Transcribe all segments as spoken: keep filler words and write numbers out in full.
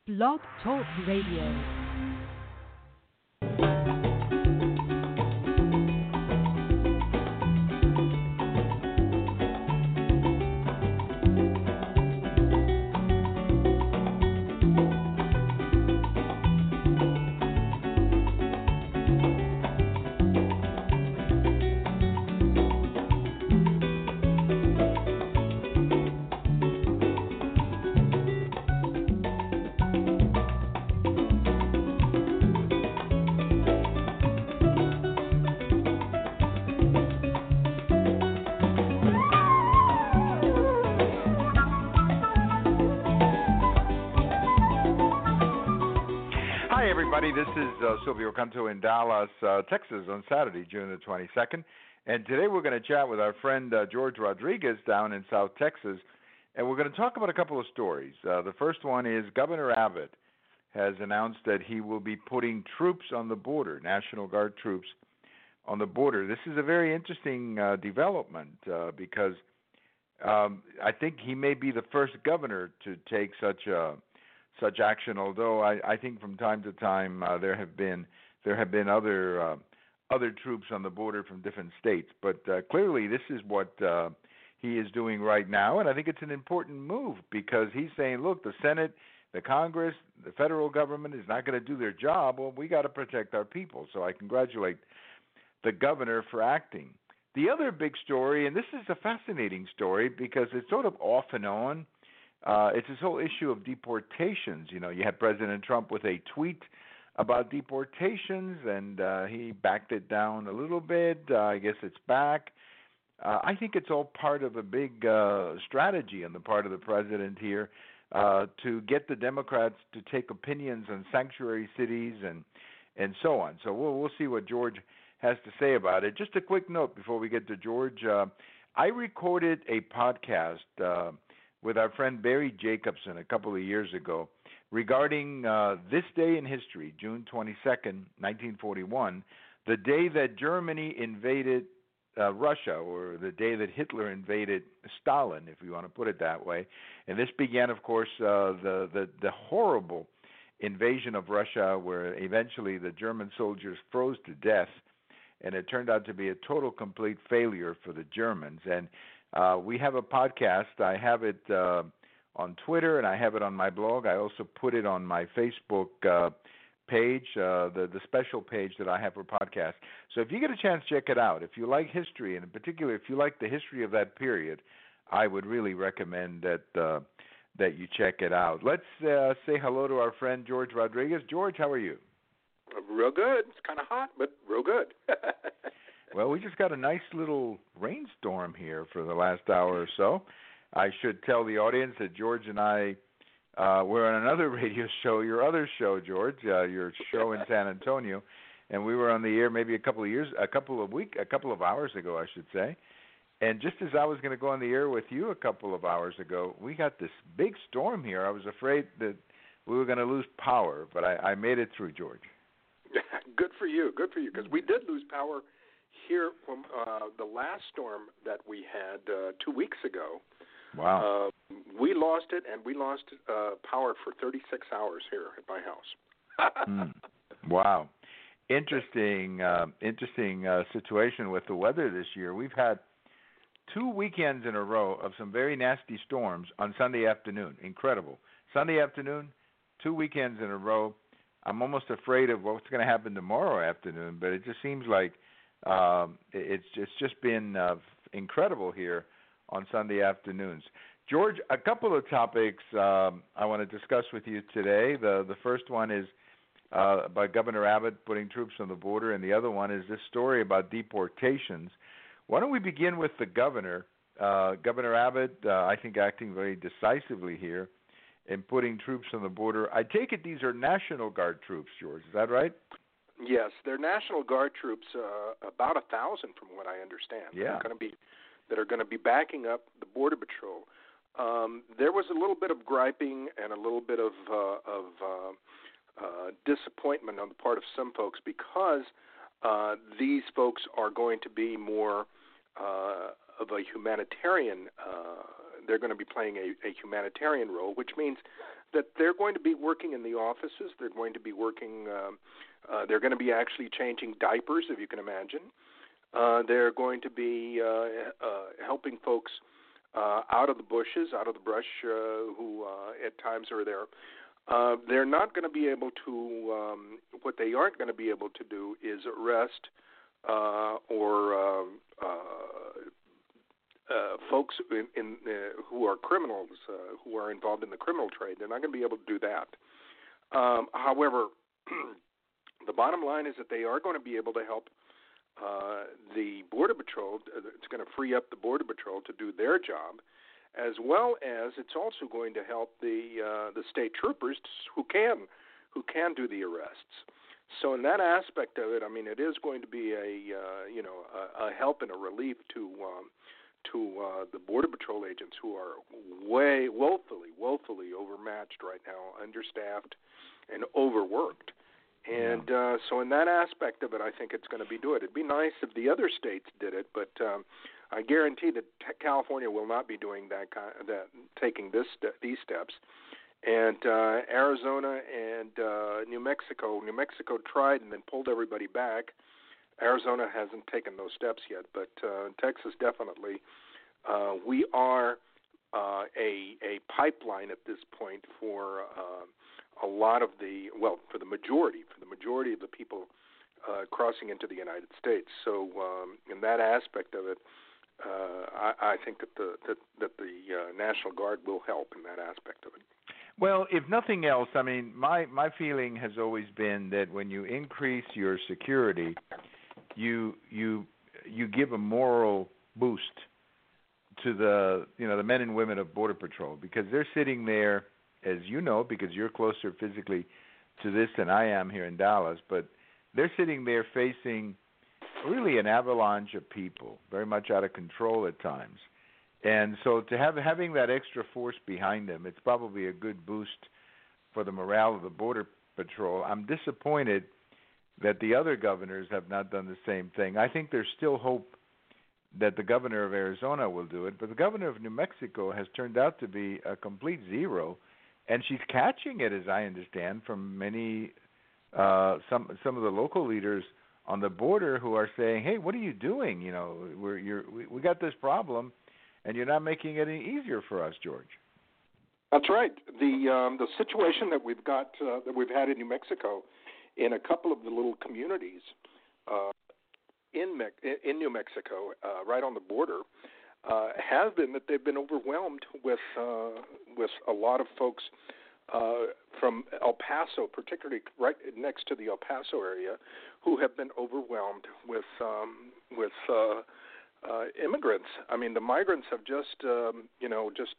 Blog Talk Radio. This is uh, Silvio Canto in Dallas, uh, Texas on Saturday, June the twenty-second. And today we're going to chat with our friend uh, George Rodriguez down in South Texas. And we're going to talk about a couple of stories. Uh, the first one is Governor Abbott has announced that he will be putting troops on the border, National Guard troops on the border. This is a very interesting uh, development uh, because um, I think he may be the first governor to take such a such action, although I, I think from time to time uh, there have been there have been other uh, other troops on the border from different states. But uh, clearly this is what uh, he is doing right now, and I think it's an important move because he's saying, look, the Senate, the Congress, the federal government is not going to do their job. Well, we got to protect our people. So I congratulate the governor for acting. The other big story, and this is a fascinating story because it's sort of off and on, Uh, it's this whole issue of deportations. You know, you had President Trump with a tweet about deportations, and uh, he backed it down a little bit. Uh, I guess it's back. Uh, I think it's all part of a big uh, strategy on the part of the president here uh, to get the Democrats to take opinions on sanctuary cities and and so on. So we'll we'll see what George has to say about it. Just a quick note before we get to George. Uh, I recorded a podcast Uh, with our friend Barry Jacobson a couple of years ago regarding uh, this day in history, June twenty-second, nineteen forty-one, the day that Germany invaded uh, Russia, or the day that Hitler invaded Stalin, if you want to put it that way. And this began, of course, uh, the, the, the horrible invasion of Russia where eventually the German soldiers froze to death, and it turned out to be a total, complete failure for the Germans. And Uh, we have a podcast. I have it uh, on Twitter, and I have it on my blog. I also put it on my Facebook uh, page, uh, the, the special page that I have for podcasts. So if you get a chance, check it out. If you like history, and in particular, if you like the history of that period, I would really recommend that uh, that you check it out. Let's uh, say hello to our friend George Rodriguez. George, how are you? Real good. It's kind of hot, but real good. Well, we just got a nice little rainstorm here for the last hour or so. I should tell the audience that George and I uh, were on another radio show, your other show, George, uh, your show in San Antonio, and we were on the air maybe a couple of years, a couple of week, a couple of hours ago, I should say. And just as I was going to go on the air with you a couple of hours ago, we got this big storm here. I was afraid that we were going to lose power, but I, I made it through, George. Good for you. Good for you, because we did lose power here from uh, the last storm that we had uh, two weeks ago. Wow. Uh, we lost it, and we lost uh, power for thirty-six hours here at my house. mm. Wow. Interesting, uh, interesting uh, situation with the weather this year. We've had two weekends in a row of some very nasty storms on Sunday afternoon. Incredible. Sunday afternoon, two weekends in a row. I'm almost afraid of what's going to happen tomorrow afternoon, but it just seems like Um, it's it's just been uh, incredible here on Sunday afternoons. George, a couple of topics um, I want to discuss with you today. The the first one is uh, by Governor Abbott putting troops on the border, and the other one is this story about deportations. Why don't we begin with the governor? Uh, Governor Abbott, uh, I think, acting very decisively here in putting troops on the border. I take it these are National Guard troops, George. Is that right? Yes, they're National Guard troops, uh, about a thousand, from what I understand. Yeah. That are going to be that are going to be backing up the Border Patrol. Um, there was a little bit of griping and a little bit of uh, of uh, uh, disappointment on the part of some folks because uh, these folks are going to be more uh, of a humanitarian uh, they're going to be playing a, a humanitarian role, which means that they're going to be working in the offices. They're going to be working. Um, uh, they're going to be actually changing diapers, if you can imagine. Uh, they're going to be uh, uh, helping folks uh, out of the bushes, out of the brush, uh, who uh, at times are there. Uh, they're not going to be able to. Um, what they aren't going to be able to do is arrest uh, or uh, uh, uh, folks in, in uh, who are criminals, uh, who are involved in the criminal trade. They're not going to be able to do that. Um, however, the bottom line is that they are going to be able to help uh, the Border Patrol. It's going to free up the Border Patrol to do their job, as well as it's also going to help the uh, the state troopers who can who can do the arrests. So in that aspect of it, I mean, it is going to be a uh, you know a, a help and a relief to um, to uh, the Border Patrol agents who are way woefully woefully overmatched right now, understaffed, and overworked. And uh, so in that aspect of it, I think it's going to be do it. It'd be nice if the other states did it, but um, I guarantee that California will not be doing that, kind of, that taking this these steps. And uh, Arizona and uh, New Mexico, New Mexico tried and then pulled everybody back. Arizona hasn't taken those steps yet, but uh, Texas definitely. Uh, we are uh, a a pipeline at this point for uh, a lot of the well, for the majority, for the majority of the people uh, crossing into the United States. So um, in that aspect of it, uh, I, I think that the that, that the uh, National Guard will help in that aspect of it. Well, if nothing else, I mean, my, my feeling has always been that when you increase your security, you you you give a moral boost to the you know the men and women of Border Patrol, because they're sitting there, as you know, because you're closer physically to this than I am here in Dallas, but they're sitting there facing really an avalanche of people, very much out of control at times. And so to have having that extra force behind them, it's probably a good boost for the morale of the Border Patrol. I'm disappointed that the other governors have not done the same thing. I think there's still hope that the governor of Arizona will do it, but the governor of New Mexico has turned out to be a complete zero, and she's catching it, as I understand, from many uh, some some of the local leaders on the border who are saying, "Hey, what are you doing? You know, we're you're we, we got this problem, and you're not making it any easier for us, George." That's right. The um, the situation that we've got uh, that we've had in New Mexico, in a couple of the little communities uh, in Me- in New Mexico, uh, right on the border, uh, have been that they've been overwhelmed with uh, with a lot of folks uh, from El Paso, particularly right next to the El Paso area, who have been overwhelmed with um, with uh, uh, immigrants. I mean, the migrants have just um, you know just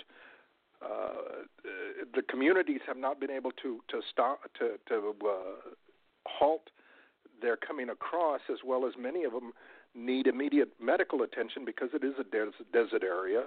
uh, the communities have not been able to to stop to to uh, halt their coming across, as well as many of them need immediate medical attention because it is a des- desert area,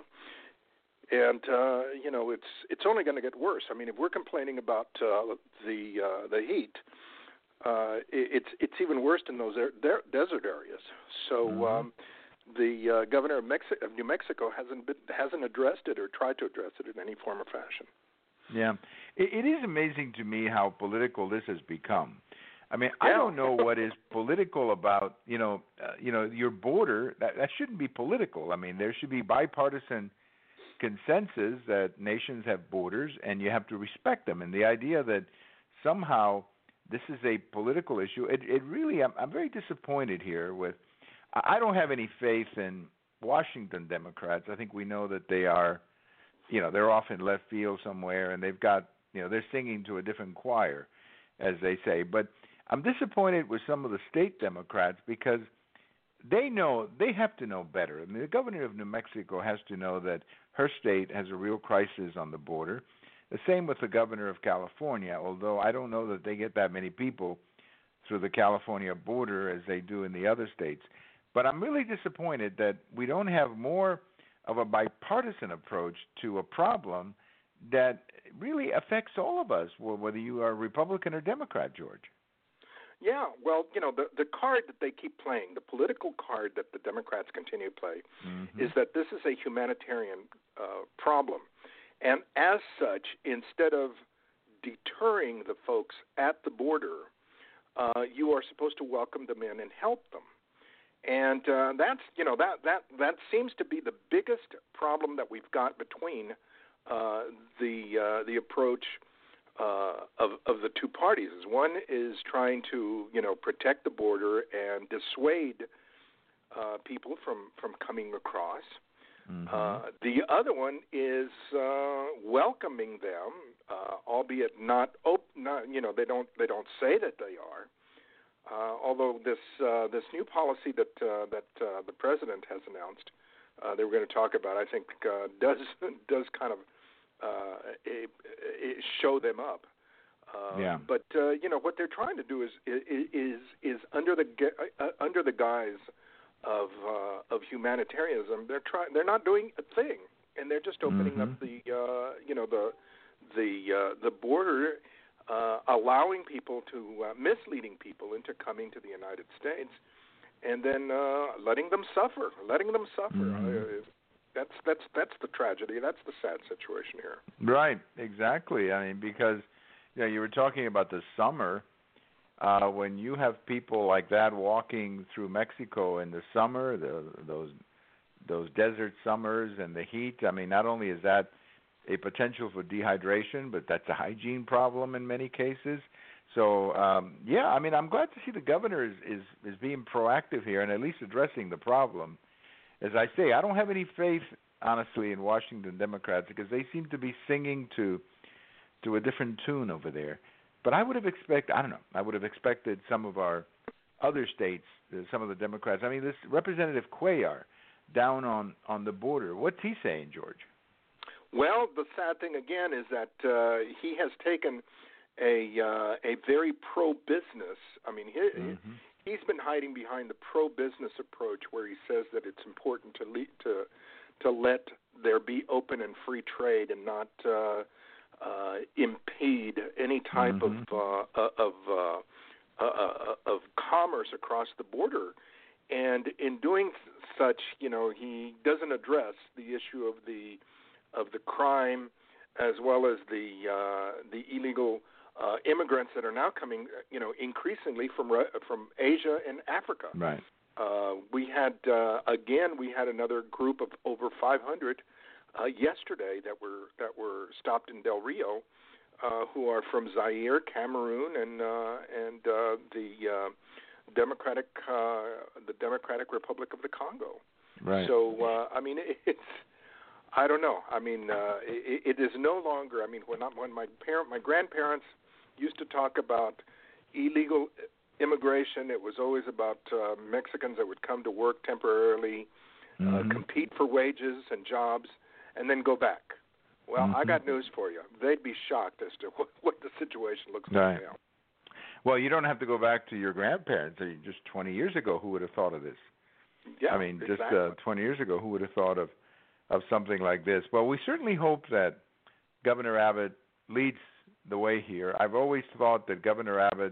and uh, you know it's it's only going to get worse. I mean, if we're complaining about uh, the uh, the heat, uh, it, it's it's even worse in those er- der- desert areas. So Mm-hmm. um, the uh, governor of, Mexi- of New Mexico hasn't been, hasn't addressed it or tried to address it in any form or fashion. Yeah, it, it is amazing to me how political this has become. I mean, I Yeah. don't know what is political about, you know, uh, you know, your border. That, that shouldn't be political. I mean, there should be bipartisan consensus that nations have borders and you have to respect them. And the idea that somehow this is a political issue, it, it really, I'm, I'm very disappointed here with, I don't have any faith in Washington Democrats. I think we know that they are, you know, they're off in left field somewhere and they've got, you know, they're singing to a different choir, as they say. But I'm disappointed with some of the state Democrats because they know, they have to know better. I mean, the governor of New Mexico has to know that her state has a real crisis on the border. The same with the governor of California, although I don't know that they get that many people through the California border as they do in the other states. But I'm really disappointed that we don't have more of a bipartisan approach to a problem that really affects all of us, whether you are Republican or Democrat, George. Yeah, well, you know, the the card that they keep playing, the political card that the Democrats continue to play, mm-hmm. is that this is a humanitarian uh, problem. And as such, instead of deterring the folks at the border, uh, you are supposed to welcome them in and help them. And uh, that's, you know, that, that, that seems to be the biggest problem that we've got between uh, the uh, the approach uh, of of the two parties. One is trying to, you know, protect the border and dissuade uh, people from, from coming across. Mm-hmm. Uh, the other one is uh, welcoming them, uh, albeit not, op- not, you know, they don't they don't say that they are. Uh, although this uh, this new policy that uh, that uh, the president has announced, uh, they were going to talk about, I think, uh, does does kind of uh, a, a show them up. Uh, yeah. But uh, you know what they're trying to do is is is under the uh, under the guise of uh, of humanitarianism, they're trying. They're not doing a thing, and they're just opening mm-hmm. up the uh, you know the the uh, the border, uh, allowing people to uh, misleading people into coming to the United States, and then uh, letting them suffer, letting them suffer. Mm-hmm. Uh, that's that's that's the tragedy. That's the sad situation here. Right. Exactly. I mean, because you know, you were talking about the summer. Uh, when you have people like that walking through Mexico in the summer, the, those those desert summers and the heat, I mean, not only is that a potential for dehydration, but that's a hygiene problem in many cases. So, um, yeah, I mean, I'm glad to see the governor is, is, is being proactive here and at least addressing the problem. As I say, I don't have any faith, honestly, in Washington Democrats because they seem to be singing to to a different tune over there. But I would have expected, I don't know, I would have expected some of our other states, uh, some of the Democrats. I mean, this Representative Cuellar down on, on the border, what's he saying, George? Well, the sad thing, again, is that uh, he has taken a uh, a very pro-business, I mean, he, mm-hmm. he's been hiding behind the pro-business approach where he says that it's important to le- to to let there be open and free trade and not uh, uh, impede any type mm-hmm. of uh, of uh, uh, of commerce across the border. And in doing such, you know, he doesn't address the issue of the of the crime as well as the uh, the illegal uh, immigrants that are now coming, you know, increasingly from from Asia and Africa. Right. Uh, we had uh, again, we had another group of over five hundred uh, yesterday that were that were stopped in Del Rio, uh, who are from Zaire, Cameroon, and uh, and uh, the uh, Democratic uh, the Democratic Republic of the Congo. Right. So uh, I mean, it's I don't know. I mean, uh, it, it is no longer. I mean, when I, when my parent, my grandparents used to talk about illegal immigration, it was always about uh, Mexicans that would come to work temporarily, mm-hmm. uh, compete for wages and jobs, and then go back. Well, mm-hmm. I got news for you. They'd be shocked as to what, what the situation looks right. like now. Well, you don't have to go back to your grandparents. Just twenty years ago, who would have thought of this? Yeah, I mean, exactly. just uh, twenty years ago, who would have thought of, of something like this? Well, we certainly hope that Governor Abbott leads the way here. I've always thought that Governor Abbott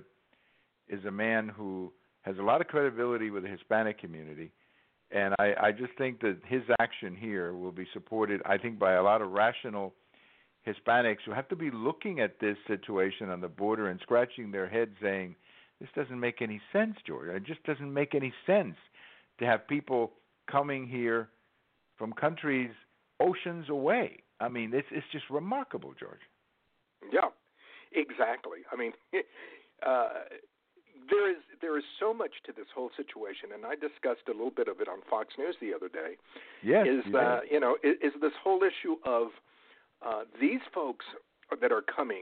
is a man who has a lot of credibility with the Hispanic community, and I, I just think that his action here will be supported, I think, by a lot of rational Hispanics who have to be looking at this situation on the border and scratching their heads saying, this doesn't make any sense, George. It just doesn't make any sense to have people coming here from countries oceans away. I mean, it's it's just remarkable, George. Yeah, exactly. I mean, uh, there is there is so much to this whole situation, and I discussed a little bit of it on Fox News the other day. Yes, is you that did. you know is, is this whole issue of uh, these folks that are coming?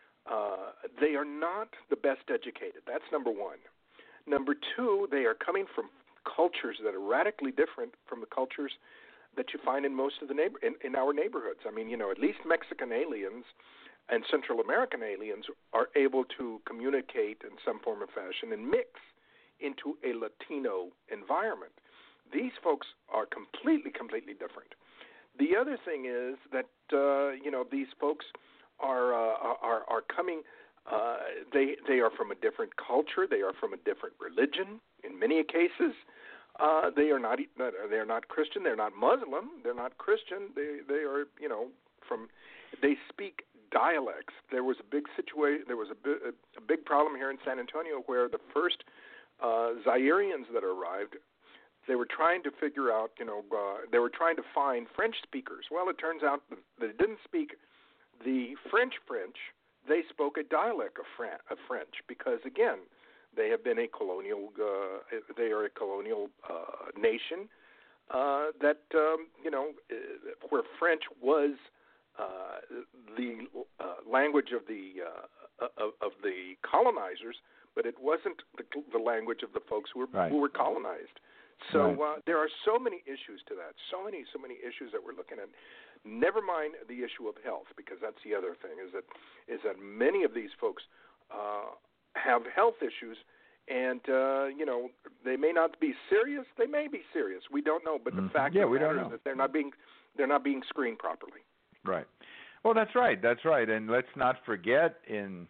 Uh, they are not the best educated. That's number one. Number two, they are coming from cultures that are radically different from the cultures that you find in most of the neighbor in, in our neighborhoods. I mean, you know, at least Mexican aliens and Central American aliens are able to communicate in some form or fashion and mix into a Latino environment. These folks are completely, completely different. The other thing is that uh, you know these folks are uh, are are coming Uh, they they are from a different culture. They are from a different religion. In many cases, uh, they are not they are not Christian. They're not Muslim. They're not Christian. They they are you know from they speak dialects. There was a big situation. There was a, bi- a big problem here in San Antonio where the first uh, Zairians that arrived, they were trying to figure out you know uh, they were trying to find French speakers. Well, it turns out that they didn't speak the French French. They spoke a dialect of, Fran- of French because, again, they have been a colonial. Uh, they are a colonial uh, nation uh, that um, you know where French was uh, the uh, language of the uh, of, of the colonizers, but it wasn't the, the language of the folks who were right. who were colonized. So right. uh, there are so many issues to that. So many, so many issues that we're looking at. Never mind the issue of health, because that's the other thing, is that is that many of these folks uh, have health issues, and uh, you know they may not be serious. They may be serious. We don't know. But mm-hmm. the fact yeah, of the we matter don't know. is that they're not being they're not being screened properly. Right. Well, that's right. That's right. And let's not forget in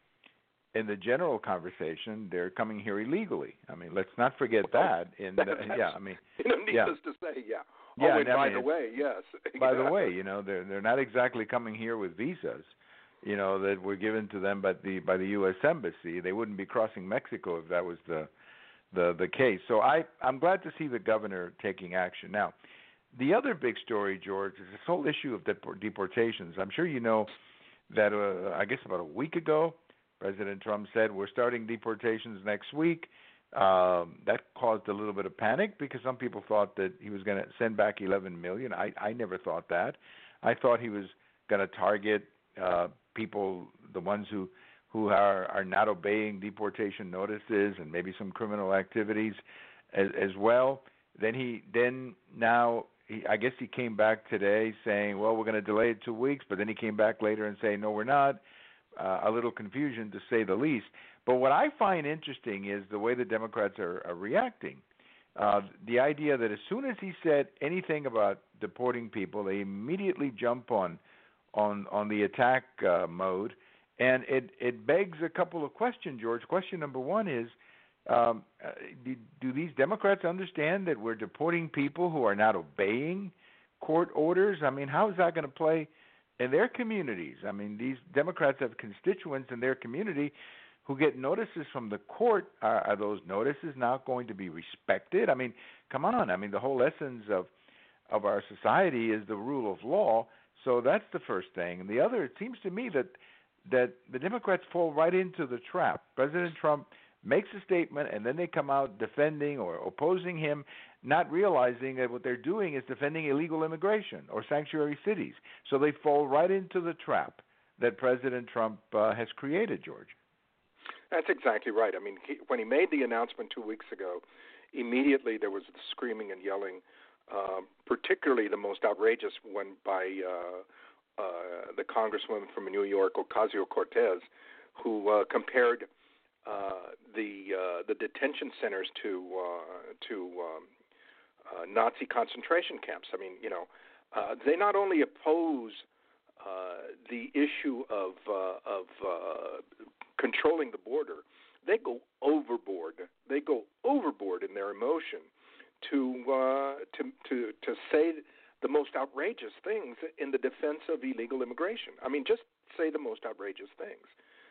in the general conversation, they're coming here illegally. I mean, let's not forget well, that. In the, yeah, I mean, you know, needless yeah. to say, yeah. Yeah, oh, and I by mean, the way, yes. By yeah. the way, you know, they're they're not exactly coming here with visas, you know, that were given to them by the by the U S Embassy. They wouldn't be crossing Mexico if that was the the the case. So I I'm glad to see the governor taking action. Now, the other big story, George, is this whole issue of deport- deportations. I'm sure you know that uh, I guess about a week ago, President Trump said we're starting deportations next week. Um, that caused a little bit of panic because some people thought that he was going to send back eleven million. I, I never thought that. I thought he was going to target uh, people, the ones who who are, are not obeying deportation notices and maybe some criminal activities as, as well. Then he then now he, I guess he came back today saying, well, we're going to delay it two weeks. But then he came back later and saying, no, we're not. Uh, a little confusion to say the least. But what I find interesting is the way the Democrats are, are reacting. Uh, the idea that as soon as he said anything about deporting people, they immediately jump on on on the attack uh, mode, and it it begs a couple of questions, George. Question number one is, um, uh, do, do these Democrats understand that we're deporting people who are not obeying court orders? I mean, how is that going to play in their communities? I mean, these Democrats have constituents in their community who get notices from the court. Are, are those notices now going to be respected? I mean, come on. I mean, the whole essence of of our society is the rule of law. So that's the first thing. And the other, it seems to me that that the Democrats fall right into the trap. President Trump makes a statement, and then they come out defending or opposing him, not realizing that what they're doing is defending illegal immigration or sanctuary cities. So they fall right into the trap that President Trump uh, has created, George. That's exactly right. I mean, he, when he made the announcement two weeks ago, immediately there was the screaming and yelling, uh, particularly the most outrageous one by uh, uh, the congresswoman from New York, Ocasio-Cortez, who uh, compared uh, the uh, the detention centers to uh, to um, uh, Nazi concentration camps. I mean, you know, uh, they not only oppose uh, the issue of uh, of uh, controlling the border, they go overboard. They go overboard in their emotion to uh, to to to say the most outrageous things in the defense of illegal immigration. I mean, just say the most outrageous things.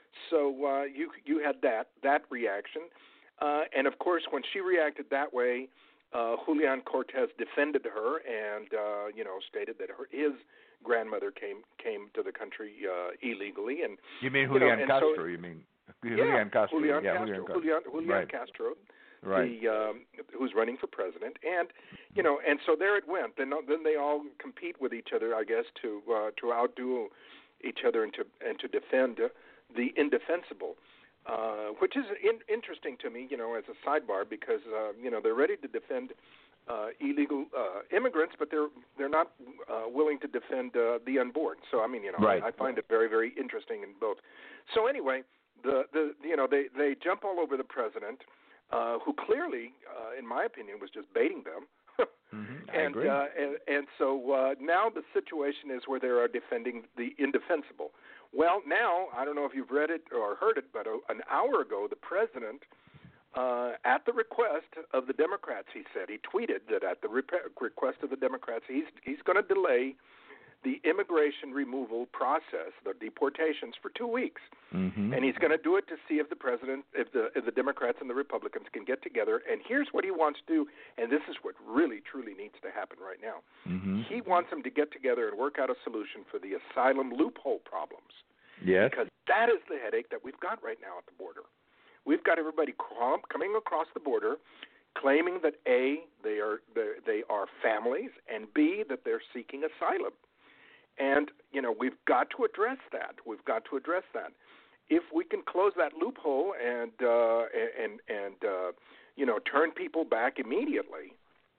So uh, you you had that that reaction, uh, and of course, when she reacted that way, uh, Julian Cortez defended her and uh, you know stated that her his grandmother came came to the country uh, illegally. And you mean you Julian know, Castro? So, you mean yeah, Julian Castro? Julian yeah, Castro. Julian Castro. Julian, Julian right. Castro. Right. The um, who's running for president, and you know, and so there it went. Then then they all compete with each other, I guess, to uh, to outdo each other and to and to defend uh, the indefensible, uh, which is in, interesting to me, you know, as a sidebar, because uh, you know they're ready to defend uh, illegal uh, immigrants, but they're they're not uh, willing to defend uh, the unborn. So I mean, you know, right. I, I find it very very interesting in both. So anyway, the the you know they they jump all over the president. Uh, who clearly, uh, in my opinion, was just baiting them. mm-hmm. I and, agree. uh, and and so uh, now the situation is where they are defending the indefensible. Well, now, I don't know if you've read it or heard it, but a, an hour ago, the president, uh, at the request of the Democrats, he said, he tweeted that at the rep- request of the Democrats, he's, he's going to delay the immigration removal process, the deportations, for two weeks. Mm-hmm. And he's going to do it to see if the president, if the if the Democrats and the Republicans can get together. And here's what he wants to do, and this is what really, truly needs to happen right now. Mm-hmm. He wants them to get together and work out a solution for the asylum loophole problems. Yes. Because that is the headache that we've got right now at the border. We've got everybody coming across the border claiming that, A, they are they are families, and B, that they're seeking asylum. And, you know, we've got to address that. We've got to address that. If we can close that loophole and, uh, and, and uh, you know, turn people back immediately,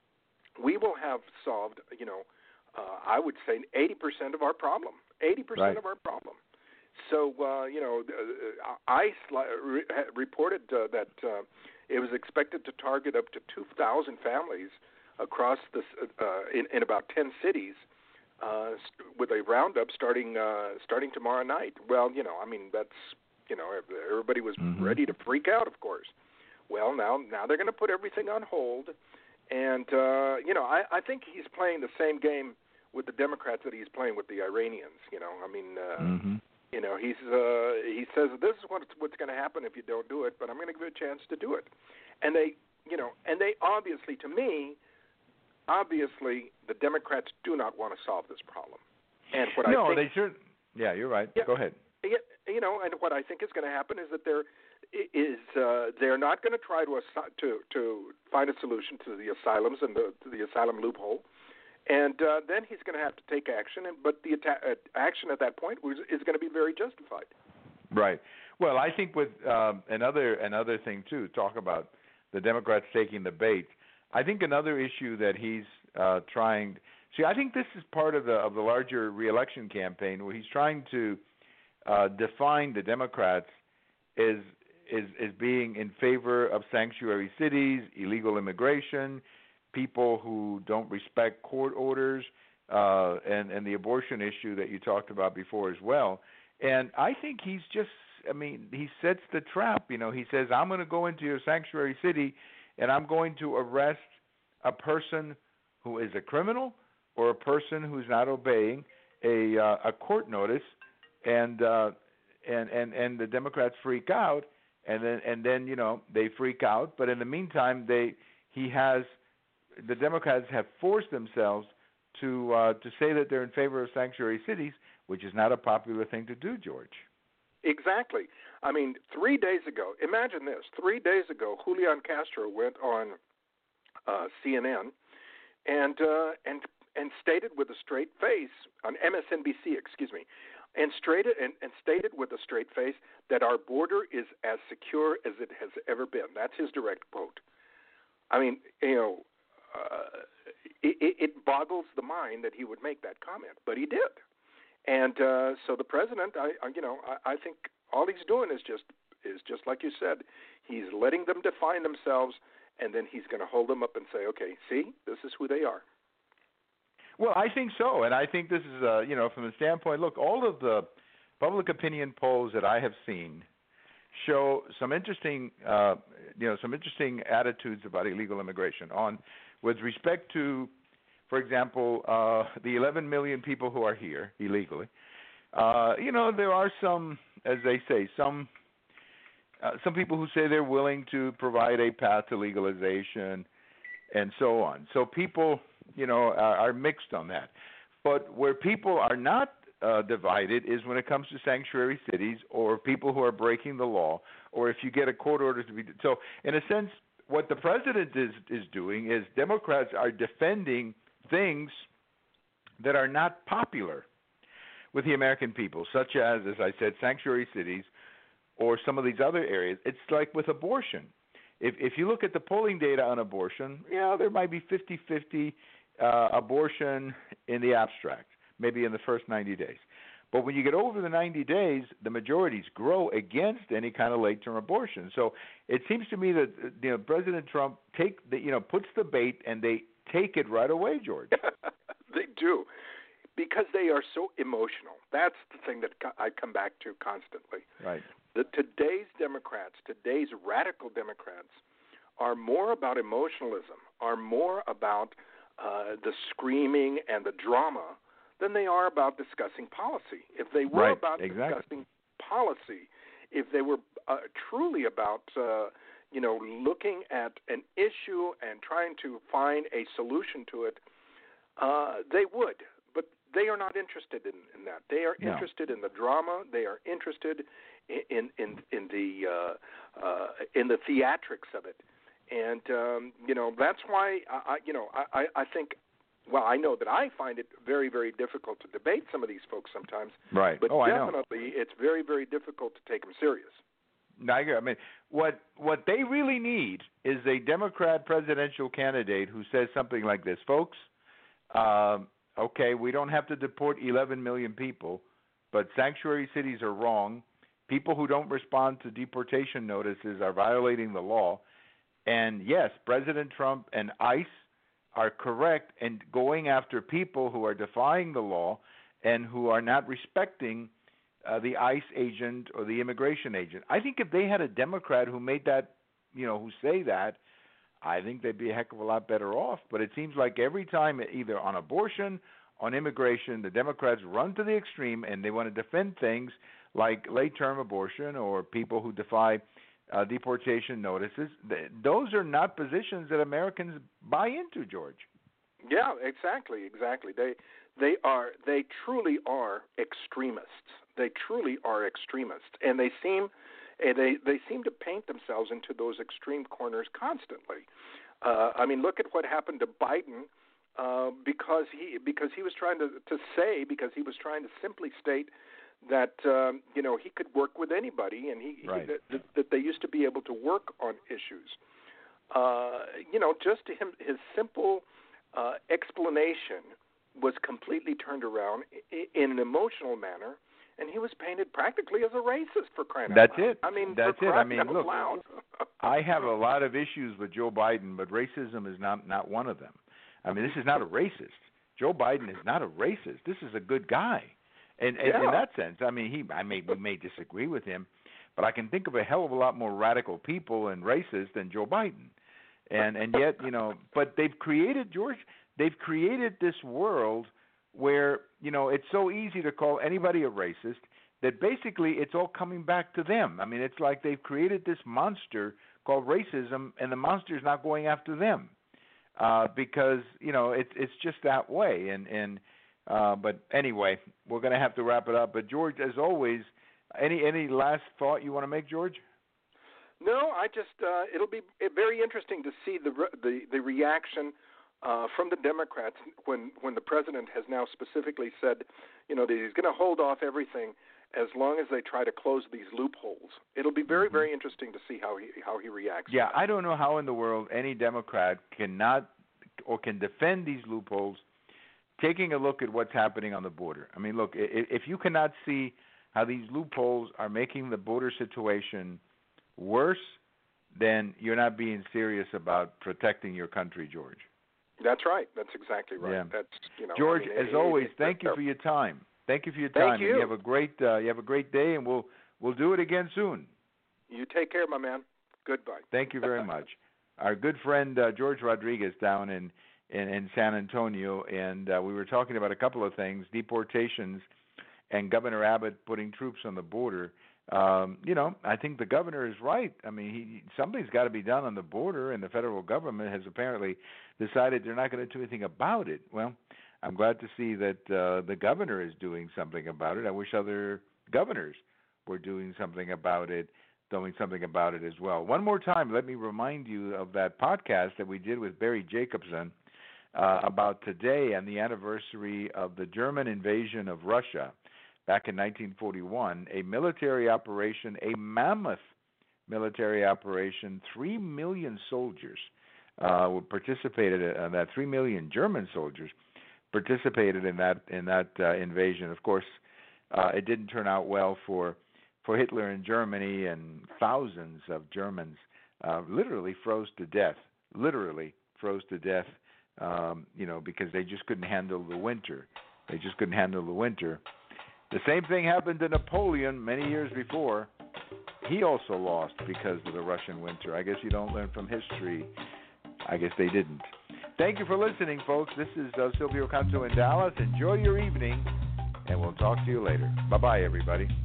we will have solved, you know, uh, I would say eighty percent of our problem, eighty percent right. of our problem. So, uh, you know, uh, ICE re- reported uh, that uh, it was expected to target up to two thousand families across this, uh, in, in about ten cities. Uh, with a roundup starting uh, starting tomorrow night. Well, you know, I mean, that's, you know, everybody was mm-hmm. ready to freak out, of course. Well, now now they're going to put everything on hold. And, uh, you know, I, I think he's playing the same game with the Democrats that he's playing with the Iranians, you know. I mean, uh, mm-hmm. you know, he's uh, he says, this is what, what's going to happen if you don't do it, but I'm going to give you a chance to do it. And they, you know, and they obviously, to me, obviously, the Democrats do not want to solve this problem. And what no, I think, they should. Yeah, you're right. Yeah, Go ahead. Yeah, you know, and what I think is going to happen is that they're is uh, they're not going to try to to to find a solution to the asylums and the to the asylum loophole, and uh, then he's going to have to take action. And but the atta- uh, action at that point was, is going to be very justified. Right. Well, I think with um, another another thing too. Talk about the Democrats taking the bait. I think another issue that he's uh, trying. See, I think this is part of the of the larger reelection campaign where he's trying to uh, define the Democrats as is is being in favor of sanctuary cities, illegal immigration, people who don't respect court orders, uh, and and the abortion issue that you talked about before as well. And I think he's just. I mean, he sets the trap. You know, he says, "I'm going to go into your sanctuary city, and I'm going to arrest a person who is a criminal or a person who's not obeying a uh, a court notice," and uh, and and and the Democrats freak out, and then and then you know they freak out. But in the meantime, they he has the Democrats have forced themselves to uh, to say that they're in favor of sanctuary cities, which is not a popular thing to do, George. Exactly. I mean, three days ago, imagine this. Three days ago, Julian Castro went on uh, C N N and uh, and and stated with a straight face on M S N B C, excuse me, and straight and, and stated with a straight face that our border is as secure as it has ever been. That's his direct quote. I mean, you know, uh, it, it boggles the mind that he would make that comment, but he did. And uh, so the president, I, I you know, I, I think all he's doing is just is just like you said. He's letting them define themselves, and then he's going to hold them up and say, "Okay, see, this is who they are." Well, I think so, and I think this is, uh, you know, from the standpoint. Look, all of the public opinion polls that I have seen show some interesting, uh, you know, some interesting attitudes about illegal immigration. On with respect to, for example, uh, the eleven million people who are here illegally, uh, you know, there are some, as they say, some uh, some people who say they're willing to provide a path to legalization and so on. So people, you know, are, are mixed on that. But where people are not uh, divided is when it comes to sanctuary cities or people who are breaking the law, or if you get a court order to be. So in a sense, what the president is, is doing is Democrats are defending things that are not popular with the American people, such as, as I said, sanctuary cities or some of these other areas. It's like with abortion. If if you look at the polling data on abortion, yeah, there might be fifty-fifty uh, abortion in the abstract, maybe in the first ninety days. But when you get over the ninety days, the majorities grow against any kind of late-term abortion. So it seems to me that you know President Trump take the, you know puts the bait and they take it right away, George. They do. because they are so emotional. That's the thing that I come back to constantly. Right. The, today's Democrats, today's radical Democrats, are more about emotionalism, are more about uh, the screaming and the drama than they are about discussing policy. If they were right. about exactly. discussing policy, if they were uh, truly about uh, you know looking at an issue and trying to find a solution to it, uh, they would. But they are not interested in, in that. They are no. interested in the drama. They are interested in in in the uh, uh, in the theatrics of it. And um, you know that's why I, you know I, I think well I know that I find it very very difficult to debate some of these folks sometimes. Right. But oh, definitely it's very very difficult to take them serious. I agree. I mean, what what they really need is a Democrat presidential candidate who says something like this, folks. Um, okay, we don't have to deport eleven million people, but sanctuary cities are wrong. People who don't respond to deportation notices are violating the law. And yes, President Trump and ICE are correct in going after people who are defying the law and who are not respecting uh, the ICE agent or the immigration agent. I think if they had a Democrat who made that, you know, who say that, I think they'd be a heck of a lot better off. But it seems like every time, either on abortion, on immigration, the Democrats run to the extreme and they want to defend things like late-term abortion or people who defy Uh, deportation notices. Those are not positions that Americans buy into, George. Yeah, exactly, exactly. They they are they truly are extremists. They truly are extremists, and they seem and they they seem to paint themselves into those extreme corners constantly. Uh, I mean, look at what happened to Biden uh, because he because he was trying to to say because he was trying to simply state that um, you know he could work with anybody, and he, right. he that, that they used to be able to work on issues. Uh, you know, just him his simple uh, explanation was completely turned around in, in an emotional manner, and he was painted practically as a racist for crying out That's loud. it. I mean, that's for it. I crying mean, out look, loud. I have a lot of issues with Joe Biden, but racism is not not one of them. I mean, this is not a racist. Joe Biden is not a racist. This is a good guy. And, and yeah. in that sense, I mean, he, I may, we may disagree with him, but I can think of a hell of a lot more radical people and racist than Joe Biden. And and yet, you know, but they've created, George, they've created this world where, you know, it's so easy to call anybody a racist that basically it's all coming back to them. I mean, it's like they've created this monster called racism, and the monster's not going after them uh, because, you know, it's it's just that way. And, and Uh, but anyway, we're going to have to wrap it up. But George, as always, any any last thought you want to make, George? No, I just uh, it'll be very interesting to see the the, the reaction uh, from the Democrats when when the president has now specifically said, you know, that he's going to hold off everything as long as they try to close these loopholes. It'll be very, very interesting to see how he how he reacts. Yeah, I don't know how in the world any Democrat cannot or can defend these loopholes, taking a look at what's happening on the border. I mean, look, if you cannot see how these loopholes are making the border situation worse, then you're not being serious about protecting your country, George. That's right. That's exactly right. Yeah. That's you know, George, I mean, as it, always, it, thank it, you it, for your time. Thank you for your thank time. You. And you have a great uh, you have a great day, and we'll we'll do it again soon. You take care, my man. Goodbye. Thank you very much. Our good friend uh, George Rodriguez down in In, in San Antonio, and uh, we were talking about a couple of things, deportations and Governor Abbott putting troops on the border. Um, you know, I think the governor is right. I mean, he, something's got to be done on the border, and the federal government has apparently decided they're not going to do anything about it. Well, I'm glad to see that uh, the governor is doing something about it. I wish other governors were doing something about it, doing something about it as well. One more time, let me remind you of that podcast that we did with Barry Jacobson, Uh, about today and the anniversary of the German invasion of Russia back in nineteen forty-one, a military operation, a mammoth military operation, three million soldiers uh, participated in that, three million German soldiers participated in that in that uh, invasion. Of course, uh, it didn't turn out well for, for Hitler in Germany, and thousands of Germans uh, literally froze to death, literally froze to death. Um, you know, because they just couldn't handle the winter. They just couldn't handle the winter. The same thing happened to Napoleon many years before. He also lost because of the Russian winter. I guess you don't learn from history. I guess they didn't. Thank you for listening, folks. This is uh, Silvio Canto in Dallas. Enjoy your evening, and we'll talk to you later. Bye-bye, everybody.